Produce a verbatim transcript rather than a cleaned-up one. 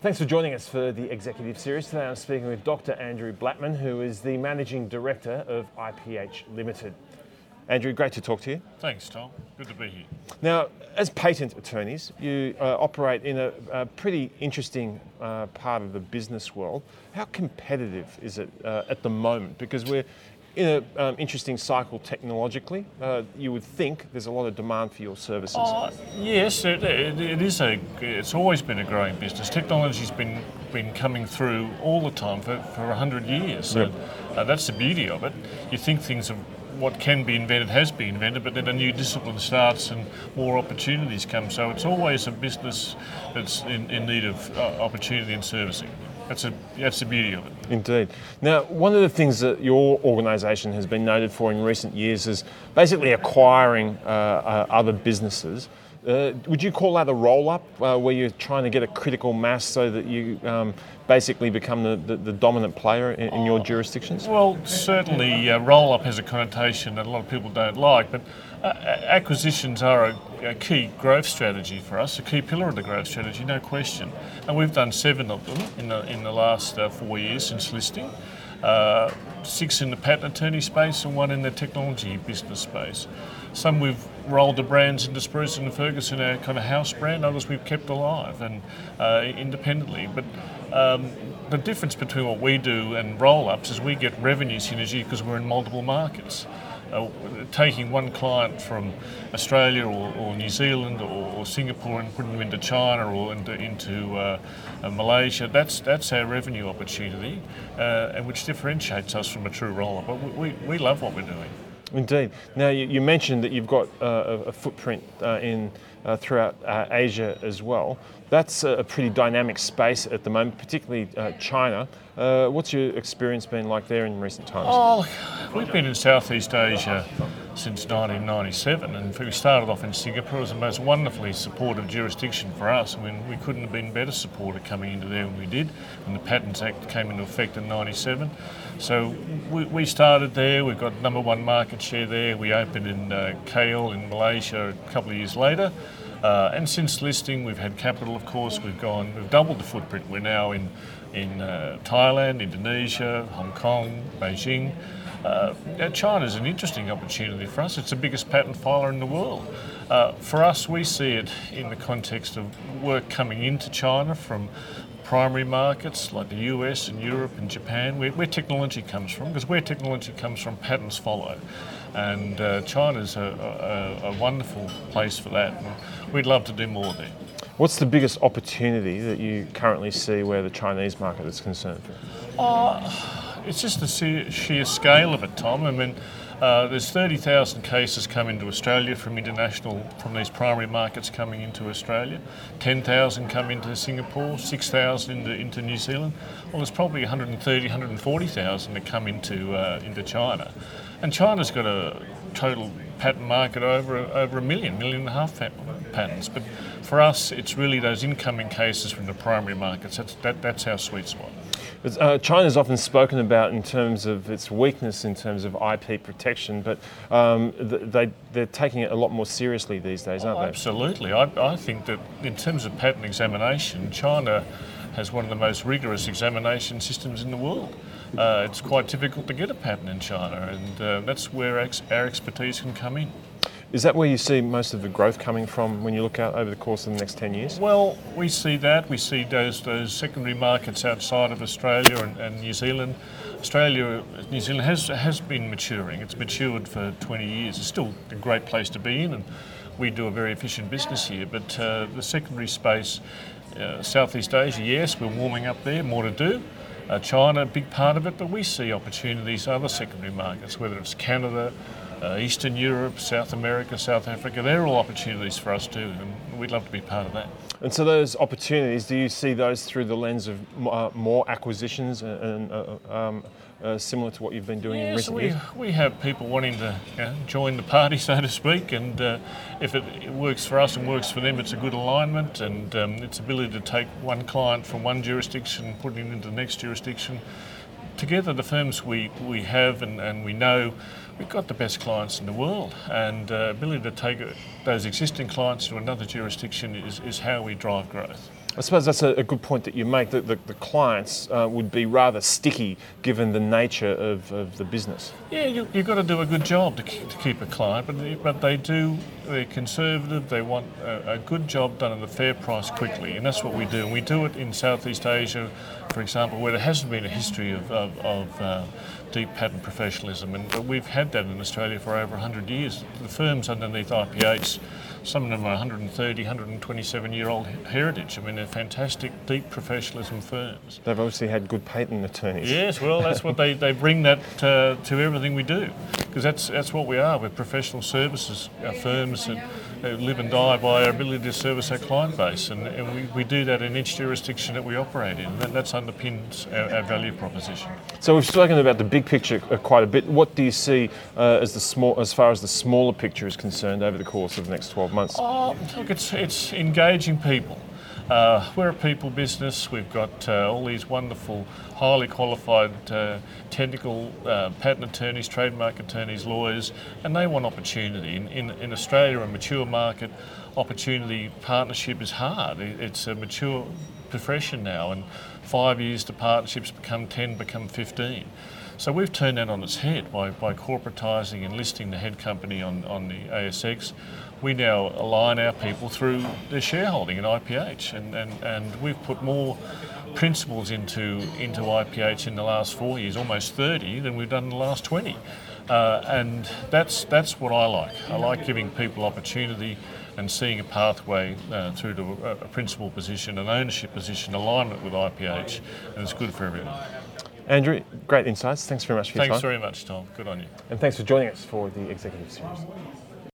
Thanks for joining us for the Executive Series. Today I'm speaking with Doctor Andrew Blattman, who is the Managing Director of I P H Limited. Andrew, great to talk to you. Thanks, Tom. Good to be here. Now, as patent attorneys, you uh, operate in a, a pretty interesting uh, part of the business world. How competitive is it uh, at the moment? Because we're in an um, interesting cycle technologically. Uh, you would think there's a lot of demand for your services. Uh, yes, it, it, it is a. It's always been a growing business. Technology's been been coming through all the time for for a hundred years. So Yep. uh, that's the beauty of it. You think things of what can be invented has been invented, but then a new discipline starts and more opportunities come. So it's always a business that's in, in need of uh, opportunity and servicing. That's a that's the beauty of it. Indeed. Now, one of the things that your organisation has been noted for in recent years is basically acquiring uh, uh, other businesses. Uh, would you call that a roll-up, uh, where you're trying to get a critical mass so that you um, basically become the, the, the dominant player in, in your jurisdictions? Well, certainly uh, roll-up has a connotation that a lot of people don't like, but uh, acquisitions are a, a key growth strategy for us, a key pillar of the growth strategy, no question. And we've done seven of them in the, in the last uh, four years since listing. Uh, six in the patent attorney space and one in the technology business space. Some we've rolled the brands into Spruson and Ferguson, our kind of house brand. Others we've kept alive and uh, independently. But um, the difference between what we do and roll-ups is we get revenue synergy because we're in multiple markets. Uh, taking one client from Australia or, or New Zealand or, or Singapore and putting them into China or into, into uh, uh, Malaysia, that's that's our revenue opportunity, uh, and which differentiates us from a true roll-up. But we, we, we love what we're doing. Indeed. Now, you, you mentioned that you've got uh, a, a footprint uh, in uh, throughout uh, Asia as well. That's a pretty dynamic space at the moment, particularly uh, China. Uh, what's your experience been like there in recent times? Oh, we've been in Southeast Asia since nineteen ninety-seven, and we started off in Singapore. It was the most wonderfully supportive jurisdiction for us. I mean, we couldn't have been better supported coming into there when we did, when the Patents Act came into effect in ninety-seven. So we, we started there. We've got number one market share there. We opened in uh, K L in Malaysia a couple of years later. Uh, and since listing, we've had capital, of course. We've gone, we've doubled the footprint. We're now in in uh, Thailand, Indonesia, Hong Kong, Beijing. Uh, China is an interesting opportunity for us. It's the biggest patent filer in the world. Uh, for us, we see it in the context of work coming into China from primary markets like the U S and Europe and Japan, where, where technology comes from, because where technology comes from, patents follow. And uh, China's a, a, a wonderful place for that, and we'd love to do more there. What's the biggest opportunity that you currently see where the Chinese market is concerned? Uh, it's just the sheer, sheer scale of it, Tom. I mean, uh, there's thirty thousand cases come into Australia from international, from these primary markets coming into Australia. ten thousand come into Singapore, six thousand into, into New Zealand. Well, there's probably one hundred thirty, one hundred forty thousand that come into uh, into China. And China's got a total patent market over over a million, million and a half patents. But for us, it's really those incoming cases from the primary markets. That's that, that's our sweet spot. Uh, China's often spoken about in terms of its weakness in terms of I P protection, but um, they, they're taking it a lot more seriously these days, aren't oh, they? Absolutely. I, I think that in terms of patent examination, China has one of the most rigorous examination systems in the world. Uh, it's quite difficult to get a patent in China, and uh, that's where ex- our expertise can come in. Is that where you see most of the growth coming from when you look out over the course of the next ten years? Well, we see that. We see those those secondary markets outside of Australia and, and New Zealand. Australia, New Zealand has has been maturing. It's matured for twenty years. It's still a great place to be in, and we do a very efficient business here. But uh, the secondary space, uh, Southeast Asia, yes, we're warming up there, more to do. Uh, China, a big part of it, but we see opportunities in other secondary markets, whether it's Canada, uh, Eastern Europe, South America, South Africa. They're all opportunities for us too, and we'd love to be part of that. And so those opportunities, do you see those through the lens of uh, more acquisitions and uh, um, uh, similar to what you've been doing yes, in recent we, years? we have people wanting to you know, join the party, so to speak, and uh, if it, it works for us and works for them, it's a good alignment, and um, its ability to take one client from one jurisdiction and put it into the next jurisdiction. Together, the firms we, we have and, and we know, we've got the best clients in the world, and uh, ability to take those existing clients to another jurisdiction is, is how we drive growth. I suppose that's a, a good point that you make, that the, the clients uh, would be rather sticky given the nature of, of the business. Yeah, you, you've got to do a good job to keep, to keep a client, but they, but they do, they're conservative, they want a, a good job done at a fair price quickly, and that's what we do. And we do it in Southeast Asia, for example, where there hasn't been a history of, of, of uh, deep patent professionalism, and but we've had that in Australia for over one hundred years. The firms underneath I P H, some of them are one hundred thirty, one hundred twenty-seven year old heritage. I mean, they're fantastic, deep professionalism firms. They've obviously had good patent attorneys. Yes, well, that's what they, they bring that uh, to everything we do, because that's that's what we are. We're professional services, our firms that uh, live and die by our ability to service our client base, and, and we, we do that in each jurisdiction that we operate in. That that's underpins our, our value proposition. So we've spoken about the big picture uh, quite a bit. What do you see uh, as the small, as far as the smaller picture is concerned over the course of the next twelve months? Oh, look, it's it's engaging people. Uh, we're a people business. We've got uh, all these wonderful, highly qualified, uh, technical uh, patent attorneys, trademark attorneys, lawyers, and they want opportunity. In, in, in Australia, a mature market, opportunity partnership is hard. It, it's a mature profession now, and five years to partnerships become ten, become fifteen. So we've turned that on its head by, by corporatising and listing the head company on, on the A S X. We now align our people through their shareholding in I P H, and, and, and we've put more principles into into I P H in the last four years, almost thirty, than we've done in the last twenty. Uh, and that's that's what I like. I like giving people opportunity and seeing a pathway uh, through to a, a principal position, an ownership position, alignment with I P H, and it's good for everyone. Andrew, great insights. Thanks very much for your Thanks time. very much, Tom. Good on you. And thanks for joining us for the Executive Series.